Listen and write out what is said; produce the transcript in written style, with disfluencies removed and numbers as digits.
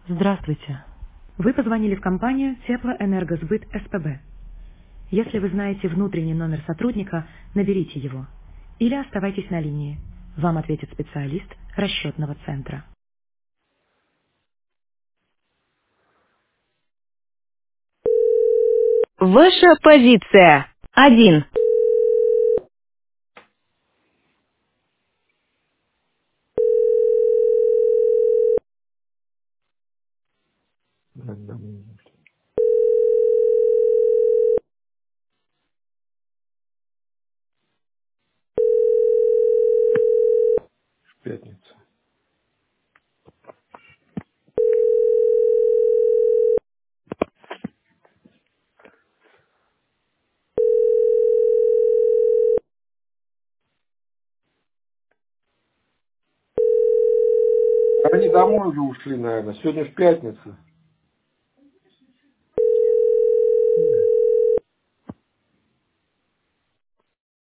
Здравствуйте. Вы позвонили в компанию Теплоэнергосбыт СПБ. Если вы знаете внутренний номер сотрудника, наберите его. Или оставайтесь на линии. Вам ответит специалист расчетного центра. Ваша позиция. 1. Да, в пятницу. Они домой уже ушли, наверное. Сегодня в пятницу.